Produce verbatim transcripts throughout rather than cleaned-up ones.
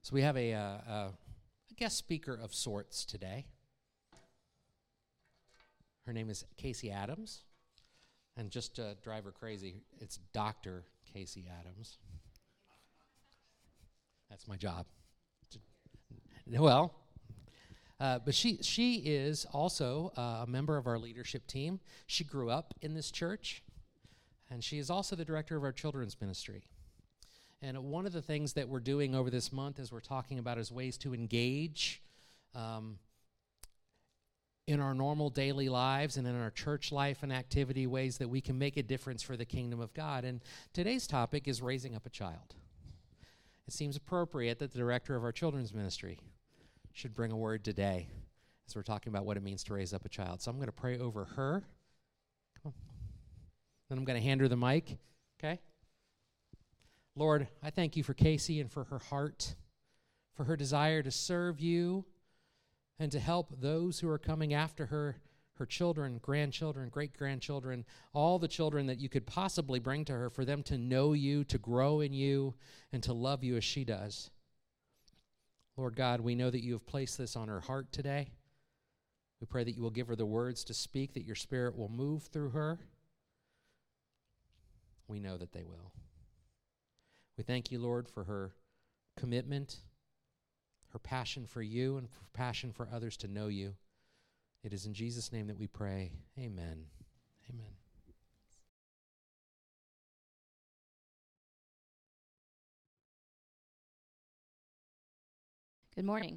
So we have a, uh, uh, a guest speaker of sorts today. Her name is Casey Adams. And just to drive her crazy, it's Doctor Casey Adams. That's my job. Well, uh, but she she is also uh, a member of our leadership team. She grew up in this church, and she is also the director of our children's ministry. And one of the things that we're doing over this month as we're talking about is ways to engage um, in our normal daily lives and in our church life and activity, ways that we can make a difference for the kingdom of God. And today's topic is raising up a child. It seems appropriate that the director of our children's ministry should bring a word today as we're talking about what it means to raise up a child. So I'm going to pray over her. Come on. Then I'm going to hand her the mic, okay? Lord, I thank you for Casey and for her heart, for her desire to serve you and to help those who are coming after her, her children, grandchildren, great-grandchildren, all the children that you could possibly bring to her, for them to know you, to grow in you, and to love you as she does. Lord God, we know that you have placed this on her heart today. We pray that you will give her the words to speak, that your Spirit will move through her. We know that they will. We thank you, Lord, for her commitment, her passion for you, and for passion for others to know you. It is in Jesus' name that we pray. Amen. Amen. Good morning.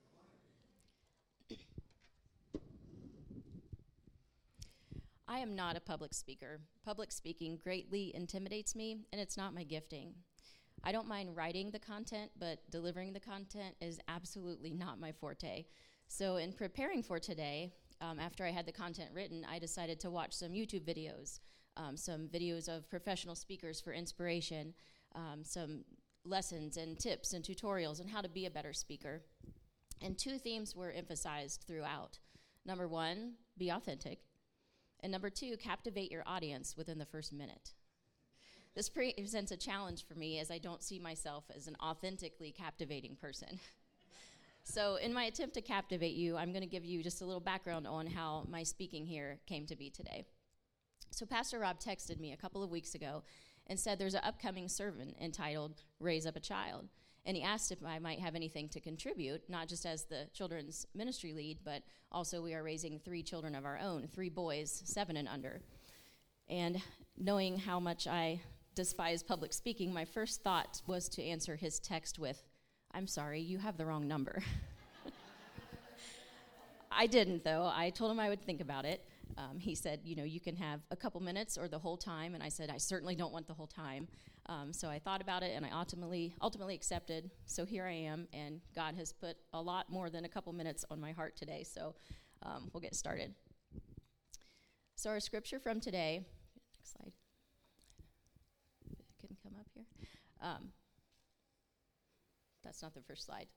I am not a public speaker. Public speaking greatly intimidates me, and it's not my gifting. I don't mind writing the content, but delivering the content is absolutely not my forte. So in preparing for today, um, after I had the content written, I decided to watch some YouTube videos, um, some videos of professional speakers for inspiration, um, some lessons and tips and tutorials on how to be a better speaker. And two themes were emphasized throughout. Number one, be authentic. And number two, captivate your audience within the first minute. This pre- presents a challenge for me as I don't see myself as an authentically captivating person. So in my attempt to captivate you, I'm going to give you just a little background on how my speaking here came to be today. So Pastor Rob texted me a couple of weeks ago and said there's an upcoming sermon entitled Raise Up a Child. And he asked if I might have anything to contribute, not just as the children's ministry lead, but also we are raising three children of our own, three boys, seven and under. And knowing how much I despise public speaking, my first thought was to answer his text with, I'm sorry, you have the wrong number. I didn't, though. I told him I would think about it. Um, he said, you know, you can have a couple minutes or the whole time, and I said, I certainly don't want the whole time. Um, so I thought about it, and I ultimately ultimately accepted. So here I am, and God has put a lot more than a couple minutes on my heart today, so um, we'll get started. So our scripture from today, next slide. It can come up here. Um, that's not the first slide.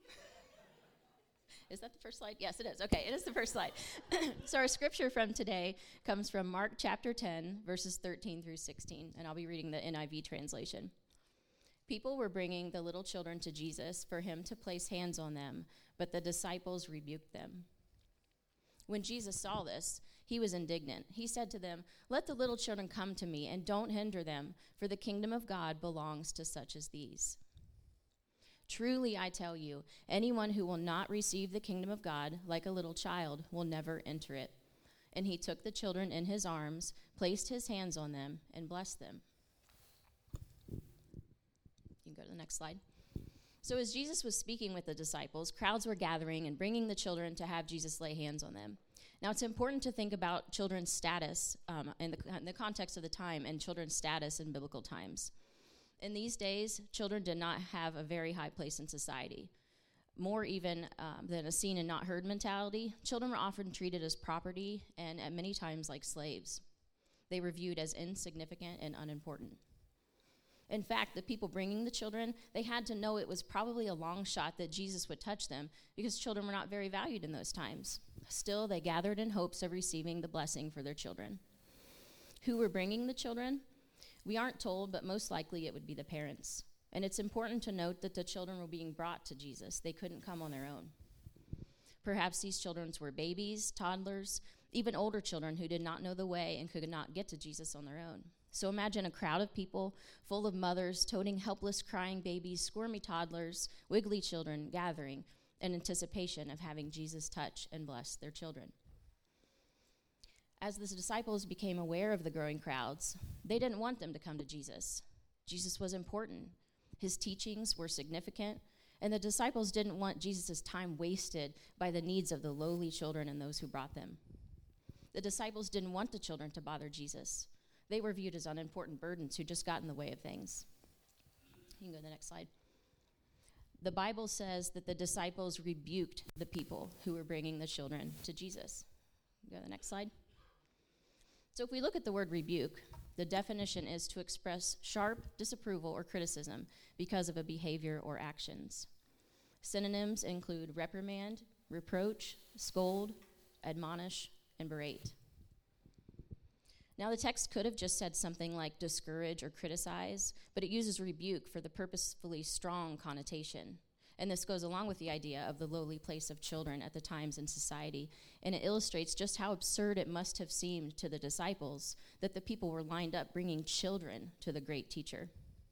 Is that the first slide? Yes, it is. Okay, it is the first slide. So our scripture from today comes from Mark chapter ten, verses thirteen through sixteen, and I'll be reading the N I V translation. People were bringing the little children to Jesus for him to place hands on them, but the disciples rebuked them. When Jesus saw this, he was indignant. He said to them, "Let the little children come to me, and don't hinder them, for the kingdom of God belongs to such as these. Truly, I tell you, anyone who will not receive the kingdom of God like a little child will never enter it." And he took the children in his arms, placed his hands on them, and blessed them. You can go to the next slide. So as Jesus was speaking with the disciples, crowds were gathering and bringing the children to have Jesus lay hands on them. Now, it's important to think about children's status um, in, the, in the context of the time and children's status in biblical times. In these days, children did not have a very high place in society. More even um, than a seen and not heard mentality, children were often treated as property and at many times like slaves. They were viewed as insignificant and unimportant. In fact, the people bringing the children, they had to know it was probably a long shot that Jesus would touch them because children were not very valued in those times. Still, they gathered in hopes of receiving the blessing for their children. Who were bringing the children? We aren't told, but most likely it would be the parents. And it's important to note that the children were being brought to Jesus. They couldn't come on their own. Perhaps these children were babies, toddlers, even older children who did not know the way and could not get to Jesus on their own. So imagine a crowd of people full of mothers toting helpless, crying babies, squirmy toddlers, wiggly children gathering in anticipation of having Jesus touch and bless their children. As the disciples became aware of the growing crowds, they didn't want them to come to Jesus. Jesus was important. His teachings were significant, and the disciples didn't want Jesus' time wasted by the needs of the lowly children and those who brought them. The disciples didn't want the children to bother Jesus. They were viewed as unimportant burdens who just got in the way of things. You can go to the next slide. The Bible says that the disciples rebuked the people who were bringing the children to Jesus. Go to the next slide. So if we look at the word rebuke, the definition is to express sharp disapproval or criticism because of a behavior or actions. Synonyms include reprimand, reproach, scold, admonish, and berate. Now, the text could have just said something like discourage or criticize, but it uses rebuke for the purposefully strong connotation. And this goes along with the idea of the lowly place of children at the times in society, and it illustrates just how absurd it must have seemed to the disciples that the people were lined up bringing children to the great teacher.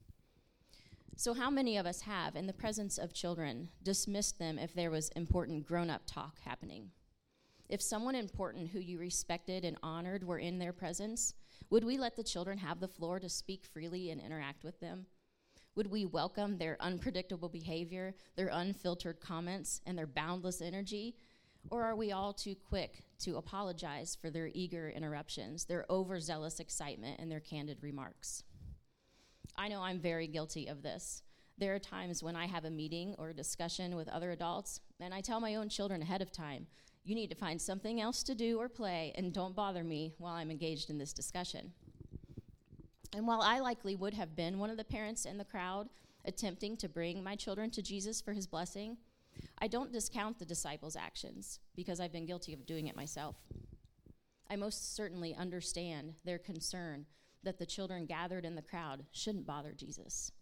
So how many of us have, in the presence of children, dismissed them if there was important grown-up talk happening? If someone important who you respected and honored were in their presence, would we let the children have the floor to speak freely and interact with them? Would we welcome their unpredictable behavior, their unfiltered comments, and their boundless energy? Or are we all too quick to apologize for their eager interruptions, their overzealous excitement, and their candid remarks? I know I'm very guilty of this. There are times when I have a meeting or a discussion with other adults, and I tell my own children ahead of time, you need to find something else to do or play, and don't bother me while I'm engaged in this discussion. And while I likely would have been one of the parents in the crowd attempting to bring my children to Jesus for his blessing, I don't discount the disciples' actions because I've been guilty of doing it myself. I most certainly understand their concern that the children gathered in the crowd shouldn't bother Jesus.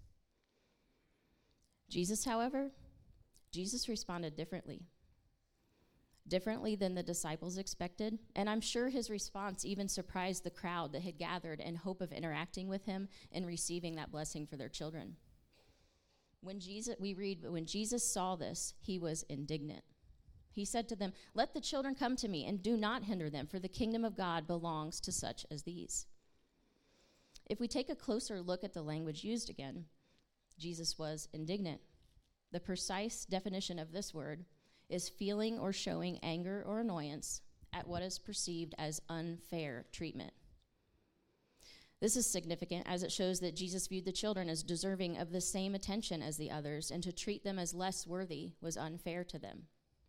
Jesus, however, Jesus responded differently. Differently than the disciples expected, and I'm sure his response even surprised the crowd that had gathered in hope of interacting with him and receiving that blessing for their children. When Jesus, we read, when Jesus saw this, he was indignant. He said to them, "Let the children come to me, and do not hinder them, for the kingdom of God belongs to such as these." If we take a closer look at the language used again, Jesus was indignant. The precise definition of this word is feeling or showing anger or annoyance at what is perceived as unfair treatment. This is significant as it shows that Jesus viewed the children as deserving of the same attention as the others, and to treat them as less worthy was unfair to them.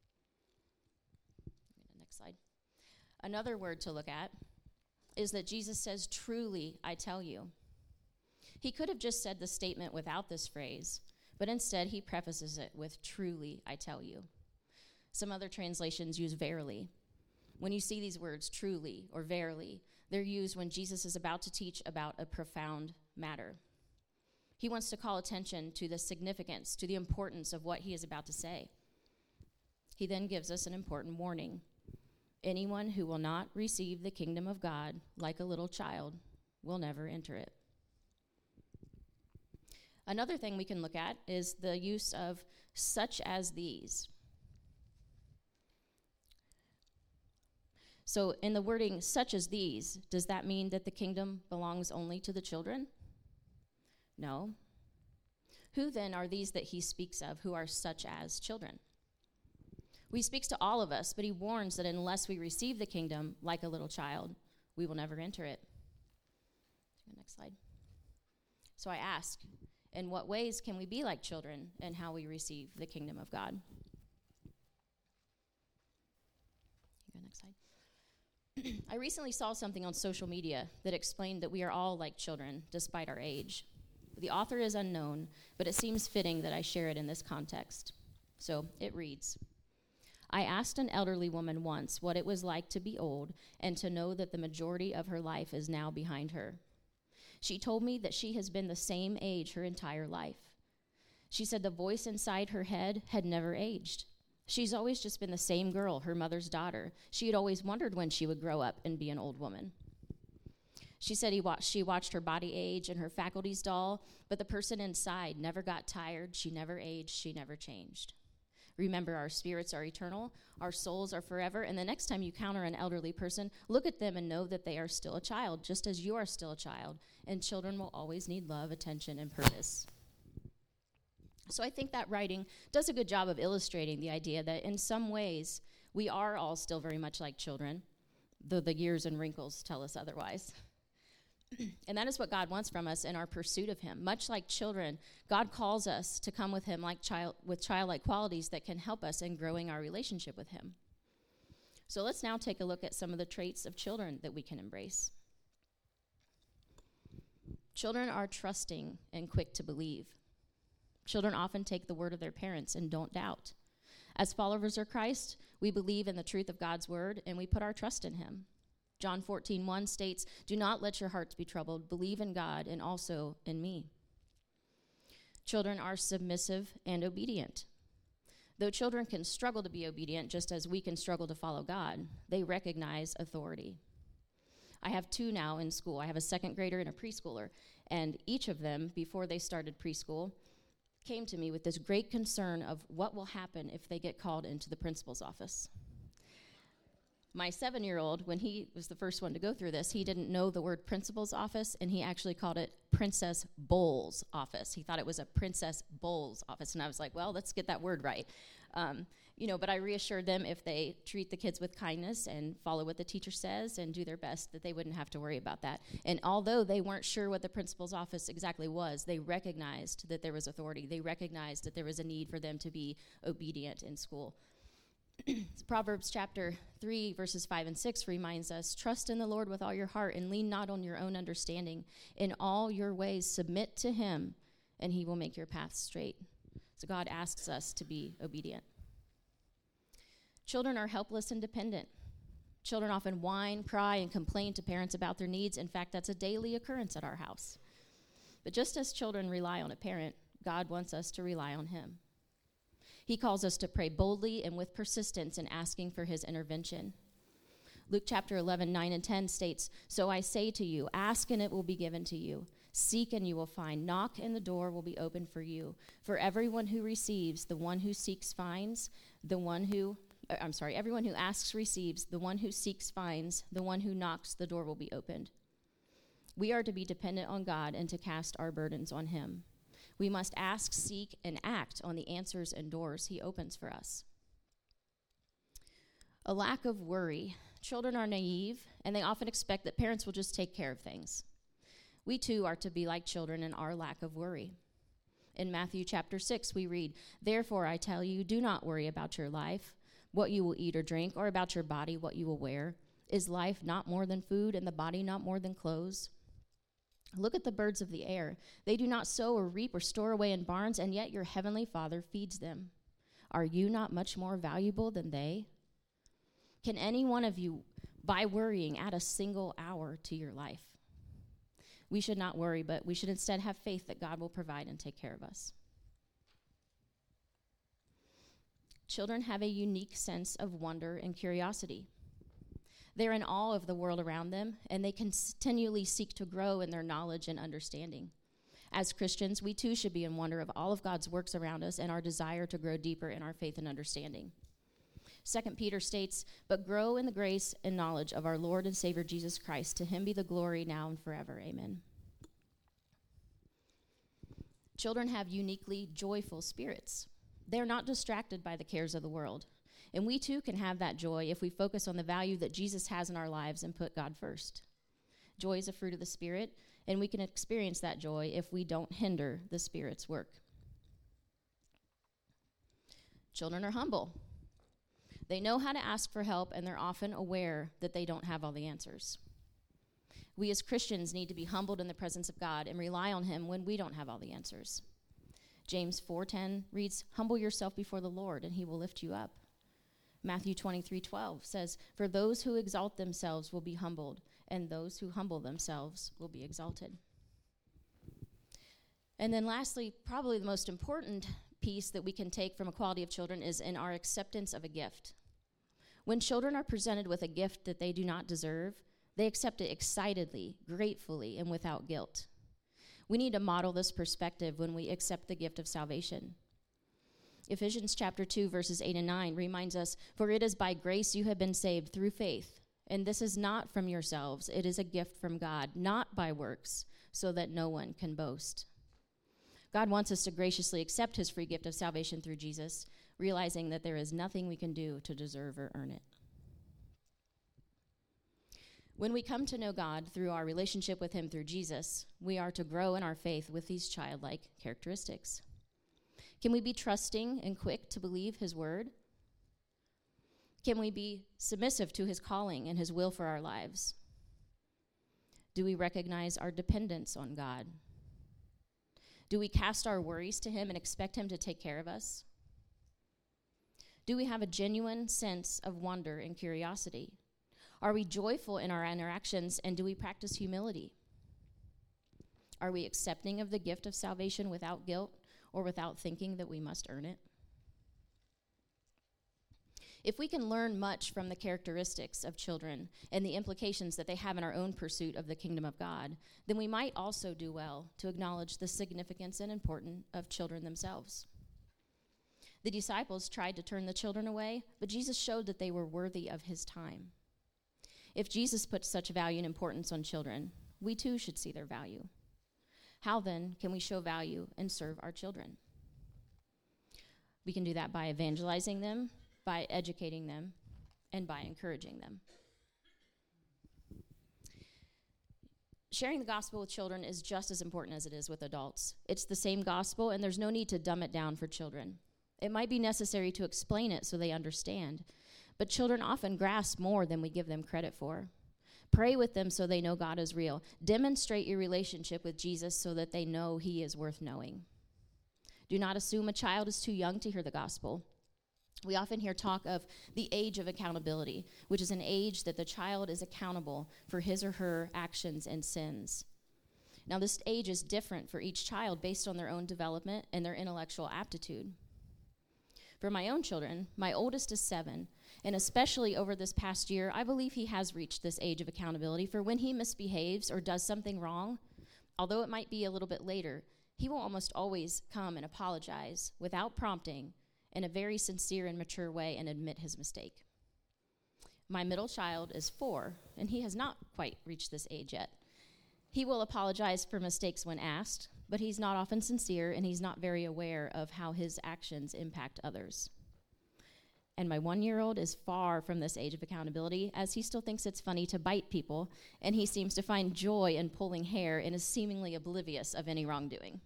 Next slide. Another word to look at is that Jesus says, "Truly, I tell you." He could have just said the statement without this phrase, but instead he prefaces it with, "Truly, I tell you." Some other translations use verily. When you see these words, truly or verily, they're used when Jesus is about to teach about a profound matter. He wants to call attention to the significance, to the importance of what he is about to say. He then gives us an important warning. Anyone who will not receive the kingdom of God like a little child will never enter it. Another thing we can look at is the use of such as these. So in the wording, such as these, does that mean that the kingdom belongs only to the children? No. Who then are these that he speaks of who are such as children? Well, he speaks to all of us, but he warns that unless we receive the kingdom like a little child, we will never enter it. Next slide. So I ask, in what ways can we be like children and how we receive the kingdom of God? Go next slide. I recently saw something on social media that explained that we are all like children, despite our age. The author is unknown, but it seems fitting that I share it in this context. So it reads, "I asked an elderly woman once what it was like to be old and to know that the majority of her life is now behind her. She told me that she has been the same age her entire life, She said the voice inside her head had never aged. She's always just been the same girl, her mother's daughter. She had always wondered when she would grow up and be an old woman. She said he watched, she watched her body age and her faculties dull, but the person inside never got tired, she never aged, she never changed. Remember, our spirits are eternal, our souls are forever, and the next time you encounter an elderly person, look at them and know that they are still a child, just as you are still a child, and children will always need love, attention, and purpose. So I think that writing does a good job of illustrating the idea that in some ways we are all still very much like children, though the years and wrinkles tell us otherwise. And that is what God wants from us in our pursuit of him. Much like children, God calls us to come with him like child, with childlike qualities that can help us in growing our relationship with him. So let's now take a look at some of the traits of children that we can embrace. Children are trusting and quick to believe. Children often take the word of their parents and don't doubt. As followers of Christ, we believe in the truth of God's word and we put our trust in him. John fourteen one states, "Do not let your hearts be troubled. Believe in God and also in me." Children are submissive and obedient. Though children can struggle to be obedient just as we can struggle to follow God, they recognize authority. I have two now in school. I have a second grader and a preschooler, and each of them, before they started preschool, came to me with this great concern of what will happen if they get called into the principal's office. My seven-year-old, when he was the first one to go through this, he didn't know the word principal's office, and he actually called it Princess Bowles' office. He thought it was a Princess Bowles' office, and I was like, well, let's get that word right. Um, you know, but I reassured them if they treat the kids with kindness and follow what the teacher says and do their best, that they wouldn't have to worry about that. And although they weren't sure what the principal's office exactly was, they recognized that there was authority. They recognized that there was a need for them to be obedient in school. Proverbs chapter three, verses five and six reminds us, "Trust in the Lord with all your heart and lean not on your own understanding. In all your ways submit to him, and he will make your paths straight." So God asks us to be obedient. Children are helpless and dependent. Children often whine, cry, and complain to parents about their needs. In fact, that's a daily occurrence at our house. But just as children rely on a parent, God wants us to rely on him. He calls us to pray boldly and with persistence in asking for his intervention. Luke chapter eleven, nine and ten states, "So I say to you, ask and it will be given to you. Seek and you will find. Knock and the door will be opened for you. For everyone who receives, the one who seeks finds. The one who, uh, I'm sorry, everyone who asks receives. The one who seeks finds. The one who knocks, the door will be opened." We are to be dependent on God and to cast our burdens on him. We must ask, seek, and act on the answers and doors he opens for us. A lack of worry. Children are naive, and they often expect that parents will just take care of things. We too are to be like children in our lack of worry. In Matthew chapter six, we read, "Therefore I tell you, do not worry about your life, what you will eat or drink, or about your body, what you will wear. Is life not more than food, and the body not more than clothes? Look at the birds of the air. They do not sow or reap or store away in barns, and yet your heavenly Father feeds them. Are you not much more valuable than they? Can any one of you, by worrying, add a single hour to your life?" We should not worry, but we should instead have faith that God will provide and take care of us. Children have a unique sense of wonder and curiosity. They're in awe of the world around them, and they continually seek to grow in their knowledge and understanding. As Christians, we too should be in wonder of all of God's works around us and our desire to grow deeper in our faith and understanding. Second Peter states, "But grow in the grace and knowledge of our Lord and Savior Jesus Christ. To him be the glory now and forever. Amen." Children have uniquely joyful spirits. They're not distracted by the cares of the world. And we too can have that joy if we focus on the value that Jesus has in our lives and put God first. Joy is a fruit of the Spirit, and we can experience that joy if we don't hinder the Spirit's work. Children are humble. They know how to ask for help, and they're often aware that they don't have all the answers. We as Christians need to be humbled in the presence of God and rely on him when we don't have all the answers. James four ten reads, "Humble yourself before the Lord, and he will lift you up." Matthew twenty-three twelve says, "For those who exalt themselves will be humbled, and those who humble themselves will be exalted." And then lastly, probably the most important piece that we can take from equality of children is in our acceptance of a gift. When children are presented with a gift that they do not deserve, they accept it excitedly, gratefully, and without guilt. We need to model this perspective when we accept the gift of salvation. Ephesians chapter two, verses eight and nine reminds us, "For it is by grace you have been saved through faith, and this is not from yourselves, it is a gift from God, not by works, so that no one can boast." God wants us to graciously accept his free gift of salvation through Jesus, realizing that there is nothing we can do to deserve or earn it. When we come to know God through our relationship with him through Jesus, we are to grow in our faith with these childlike characteristics. Can we be trusting and quick to believe his word? Can we be submissive to his calling and his will for our lives? Do we recognize our dependence on God? Do we cast our worries to him and expect him to take care of us? Do we have a genuine sense of wonder and curiosity? Are we joyful in our interactions, and do we practice humility? Are we accepting of the gift of salvation without guilt or without thinking that we must earn it? If we can learn much from the characteristics of children and the implications that they have in our own pursuit of the kingdom of God, then we might also do well to acknowledge the significance and importance of children themselves. The disciples tried to turn the children away, but Jesus showed that they were worthy of his time. If Jesus put such value and importance on children, we too should see their value. How then can we show value and serve our children? We can do that by evangelizing them, by educating them, and by encouraging them. Sharing the gospel with children is just as important as it is with adults. It's the same gospel, and there's no need to dumb it down for children. It might be necessary to explain it so they understand, but children often grasp more than we give them credit for. Pray with them so they know God is real. Demonstrate your relationship with Jesus so that they know he is worth knowing. Do not assume a child is too young to hear the gospel. We often hear talk of the age of accountability, which is an age that the child is accountable for his or her actions and sins. Now, this age is different for each child based on their own development and their intellectual aptitude. For my own children, my oldest is seven, and especially over this past year, I believe he has reached this age of accountability, for when he misbehaves or does something wrong, although it might be a little bit later, he will almost always come and apologize without prompting in a very sincere and mature way and admit his mistake. My middle child is four, and he has not quite reached this age yet. He will apologize for mistakes when asked, but he's not often sincere, and he's not very aware of how his actions impact others. And my one-year-old is far from this age of accountability, as he still thinks it's funny to bite people, and he seems to find joy in pulling hair and is seemingly oblivious of any wrongdoing.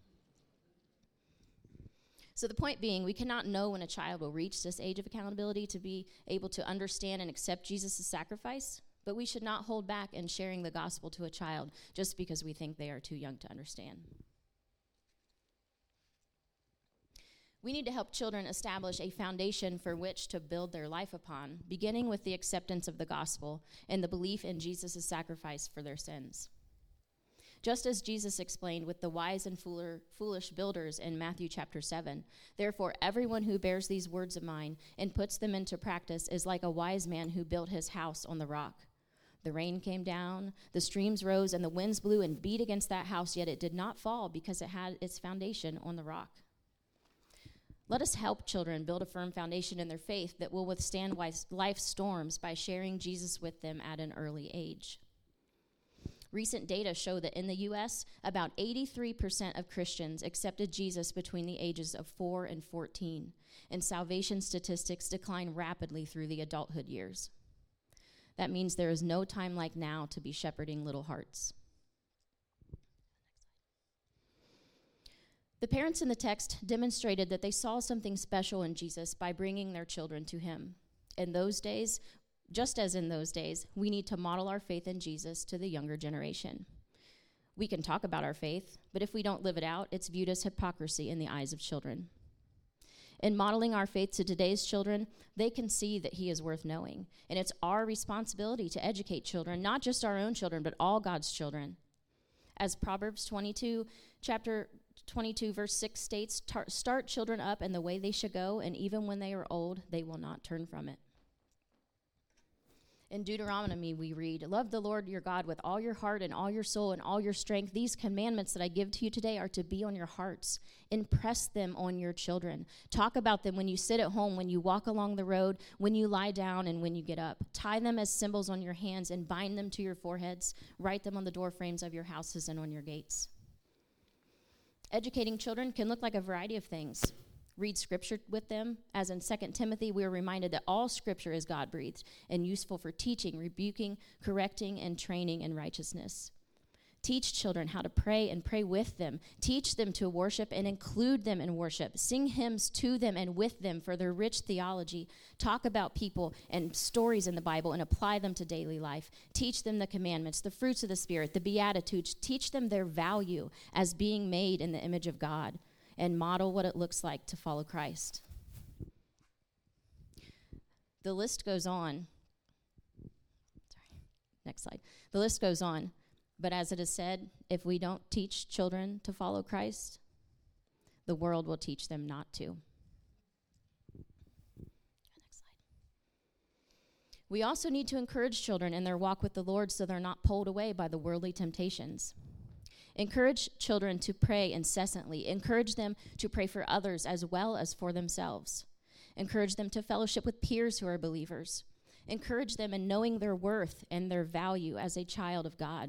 So the point being, we cannot know when a child will reach this age of accountability to be able to understand and accept Jesus' sacrifice, but we should not hold back in sharing the gospel to a child just because we think they are too young to understand. We need to help children establish a foundation for which to build their life upon, beginning with the acceptance of the gospel and the belief in Jesus' sacrifice for their sins. Just as Jesus explained with the wise and foolish builders in Matthew chapter seven, therefore everyone who bears these words of mine and puts them into practice is like a wise man who built his house on the rock. The rain came down, the streams rose, and the winds blew and beat against that house, yet it did not fall because it had its foundation on the rock. Let us help children build a firm foundation in their faith that will withstand life's storms by sharing Jesus with them at an early age. Recent data show that in the U S, about eighty-three percent of Christians accepted Jesus between the ages of four and fourteen, and salvation statistics decline rapidly through the adulthood years. That means there is no time like now to be shepherding little hearts. The parents in the text demonstrated that they saw something special in Jesus by bringing their children to him. In those days, just as in those days, we need to model our faith in Jesus to the younger generation. We can talk about our faith, but if we don't live it out, it's viewed as hypocrisy in the eyes of children. In modeling our faith to today's children, they can see that he is worth knowing. And it's our responsibility to educate children, not just our own children, but all God's children. As Proverbs twenty-two, chapter twenty-two, verse six states, "Tar- Start children up in the way they should go, and even when they are old, they will not turn from it." In Deuteronomy, we read, "Love the Lord your God with all your heart and all your soul and all your strength. These commandments that I give to you today are to be on your hearts. Impress them on your children. Talk about them when you sit at home, when you walk along the road, when you lie down, and when you get up. Tie them as symbols on your hands and bind them to your foreheads. Write them on the door frames of your houses and on your gates." Educating children can look like a variety of things. Read scripture with them. As in Second Timothy, we are reminded that all scripture is God-breathed and useful for teaching, rebuking, correcting, and training in righteousness. Teach children how to pray and pray with them. Teach them to worship and include them in worship. Sing hymns to them and with them for their rich theology. Talk about people and stories in the Bible and apply them to daily life. Teach them the commandments, the fruits of the Spirit, the Beatitudes. Teach them their value as being made in the image of God, and model what it looks like to follow Christ. The list goes on. Sorry, next slide. The list goes on. But as it is said, if we don't teach children to follow Christ, the world will teach them not to. Next slide. We also need to encourage children in their walk with the Lord so they're not pulled away by the worldly temptations. Encourage children to pray incessantly. Encourage them to pray for others as well as for themselves. Encourage them to fellowship with peers who are believers. Encourage them in knowing their worth and their value as a child of God.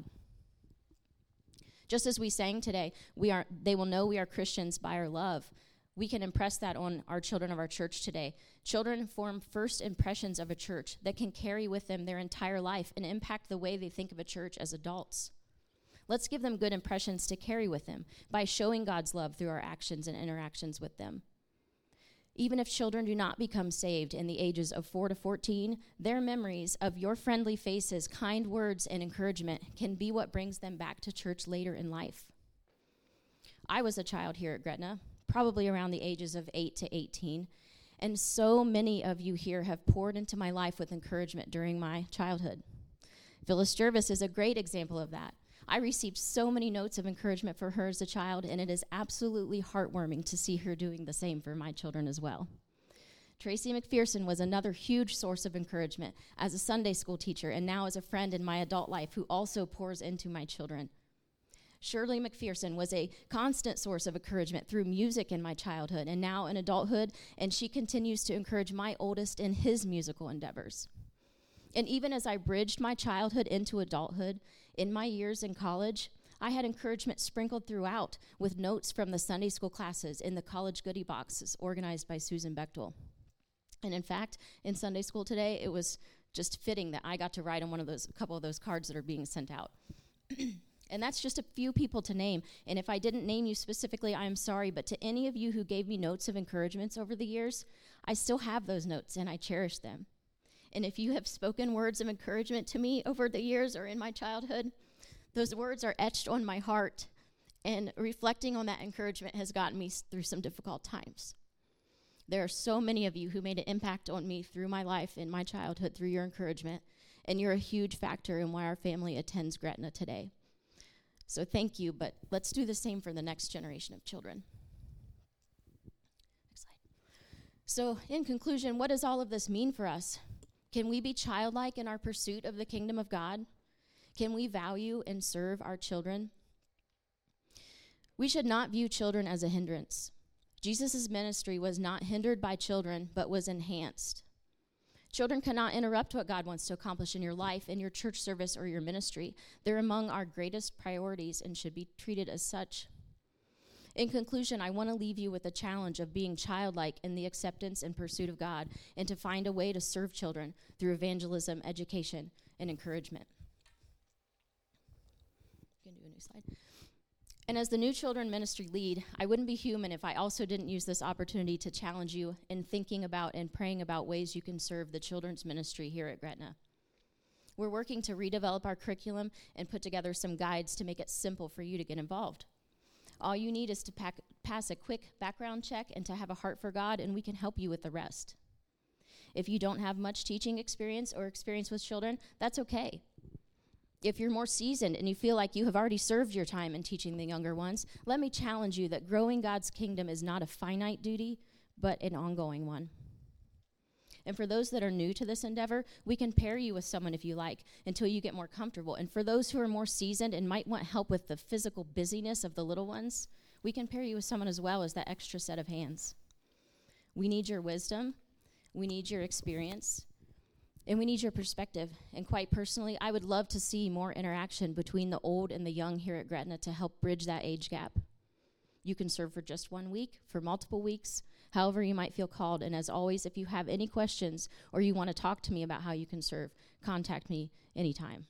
Just as we sang today, we are, they will know we are Christians by our love. We can impress that on our children of our church today. Children form first impressions of a church that can carry with them their entire life and impact the way they think of a church as adults. Let's give them good impressions to carry with them by showing God's love through our actions and interactions with them. Even if children do not become saved in the ages of four to fourteen, their memories of your friendly faces, kind words, and encouragement can be what brings them back to church later in life. I was a child here at Gretna, probably around the ages of eight to eighteen, and so many of you here have poured into my life with encouragement during my childhood. Phyllis Jervis is a great example of that. I received so many notes of encouragement for her as a child, and it is absolutely heartwarming to see her doing the same for my children as well. Tracy McPherson was another huge source of encouragement as a Sunday school teacher and now as a friend in my adult life who also pours into my children. Shirley McPherson was a constant source of encouragement through music in my childhood and now in adulthood, and she continues to encourage my oldest in his musical endeavors. And even as I bridged my childhood into adulthood, in my years in college, I had encouragement sprinkled throughout with notes from the Sunday school classes in the college goodie boxes organized by Susan Bechtel. And in fact, in Sunday school today, it was just fitting that I got to write on one of those, a couple of those cards that are being sent out. And that's just a few people to name. And if I didn't name you specifically, I'm sorry, but to any of you who gave me notes of encouragements over the years, I still have those notes and I cherish them. And if you have spoken words of encouragement to me over the years or in my childhood, those words are etched on my heart, and reflecting on that encouragement has gotten me through some difficult times. There are so many of you who made an impact on me through my life in my childhood through your encouragement, and you're a huge factor in why our family attends Gretna today. So thank you, but let's do the same for the next generation of children. Next slide. So in conclusion, what does all of this mean for us? Can we be childlike in our pursuit of the kingdom of God? Can we value and serve our children? We should not view children as a hindrance. Jesus' ministry was not hindered by children, but was enhanced. Children cannot interrupt what God wants to accomplish in your life, in your church service, or your ministry. They're among our greatest priorities and should be treated as such. In conclusion, I want to leave you with the challenge of being childlike in the acceptance and pursuit of God, and to find a way to serve children through evangelism, education, and encouragement. You can do a new slide. And as the New Children Ministry lead, I wouldn't be human if I also didn't use this opportunity to challenge you in thinking about and praying about ways you can serve the children's ministry here at Gretna. We're working to redevelop our curriculum and put together some guides to make it simple for you to get involved. All you need is to pack, pass a quick background check and to have a heart for God, and we can help you with the rest. If you don't have much teaching experience or experience with children, that's okay. If you're more seasoned and you feel like you have already served your time in teaching the younger ones, let me challenge you that growing God's kingdom is not a finite duty, but an ongoing one. And for those that are new to this endeavor, we can pair you with someone if you like until you get more comfortable. And for those who are more seasoned and might want help with the physical busyness of the little ones, we can pair you with someone as well as that extra set of hands. We need your wisdom. We need your experience. And we need your perspective. And quite personally, I would love to see more interaction between the old and the young here at Gretna to help bridge that age gap. You can serve for just one week, for multiple weeks, however you might feel called. And as always, if you have any questions or you want to talk to me about how you can serve, contact me anytime.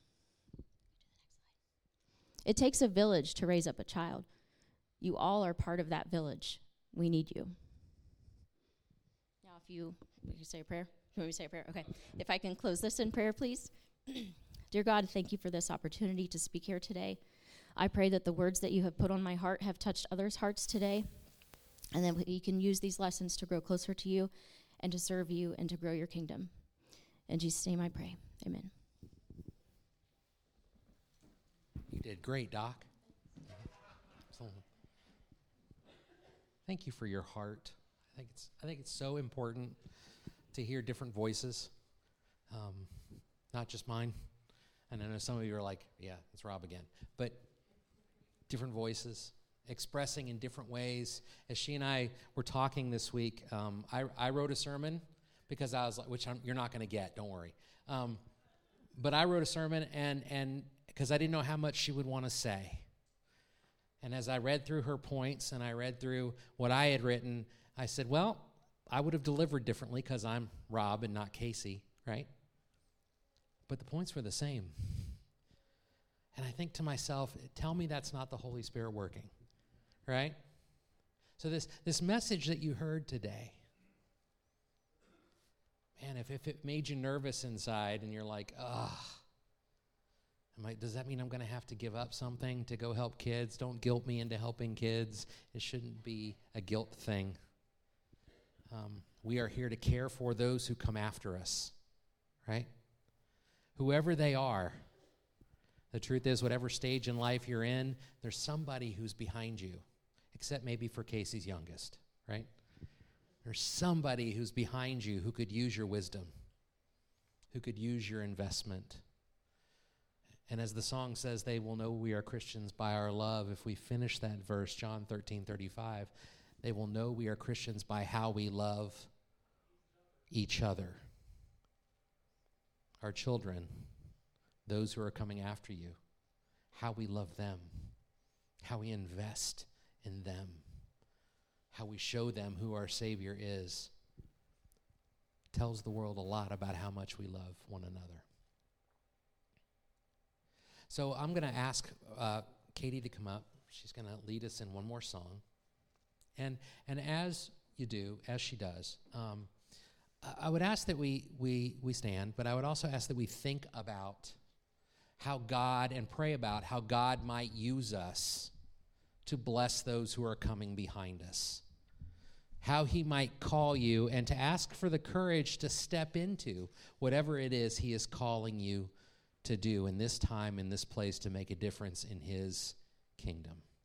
It takes a village to raise up a child. You all are part of that village. We need you. Now, if you, you say a prayer? You want me to say a prayer? Okay. If I can close this in prayer, please. Dear God, thank you for this opportunity to speak here today. I pray that the words that you have put on my heart have touched others' hearts today, and that we can use these lessons to grow closer to you and to serve you and to grow your kingdom. In Jesus' name I pray. Amen. You did great, Doc. Thank you for your heart. I think it's I think it's so important to hear different voices, um, not just mine. And I know some of you are like, yeah, it's Rob again. But different voices, expressing in different ways. As she and I were talking this week, um, I, I wrote a sermon because I was like, which I'm, you're not going to get, don't worry. Um, but I wrote a sermon and and because I didn't know how much she would want to say. And as I read through her points and I read through what I had written, I said, well, I would have delivered differently because I'm Rob and not Casey, right? But the points were the same. And I think to myself, tell me that's not the Holy Spirit working, right? So this, this message that you heard today, man, if, if it made you nervous inside and you're like, ugh, am I, does that mean I'm going to have to give up something to go help kids? Don't guilt me into helping kids. It shouldn't be a guilt thing. Um, we are here to care for those who come after us, right? Whoever they are. The truth is, whatever stage in life you're in, there's somebody who's behind you, except maybe for Casey's youngest, right? There's somebody who's behind you who could use your wisdom, who could use your investment. And as the song says, they will know we are Christians by our love. If we finish that verse, John thirteen thirty-five, they will know we are Christians by how we love each other. Our children, those who are coming after you, how we love them, how we invest in them, how we show them who our Savior is, tells the world a lot about how much we love one another. So I'm going to ask uh, Katie to come up. She's going to lead us in one more song. And and as you do, as she does, um, I would ask that we we we stand, but I would also ask that we think about how God and pray about how God might use us to bless those who are coming behind us. How he might call you and to ask for the courage to step into whatever it is he is calling you to do in this time, in this place, to make a difference in his kingdom.